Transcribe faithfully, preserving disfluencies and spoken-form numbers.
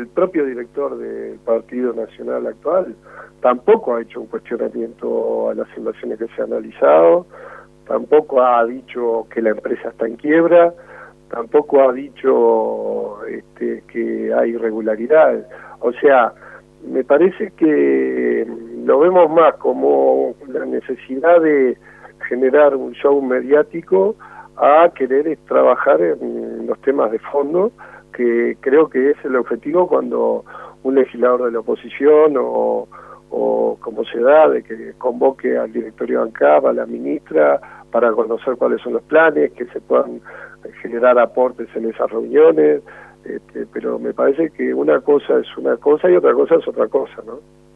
el propio director del Partido Nacional actual tampoco ha hecho un cuestionamiento a las inversiones que se han analizado, tampoco ha dicho que la empresa está en quiebra, tampoco ha dicho este, que hay irregularidades. O sea, me parece que lo vemos más como la necesidad de generar un show mediático a querer trabajar en los temas de fondo, que creo que es el objetivo cuando un legislador de la oposición o, o como se da, de que convoque al directorio de ANCAP, a la ministra, para conocer cuáles son los planes, que se puedan generar aportes en esas reuniones, este, pero me parece que una cosa es una cosa y otra cosa es otra cosa, ¿no?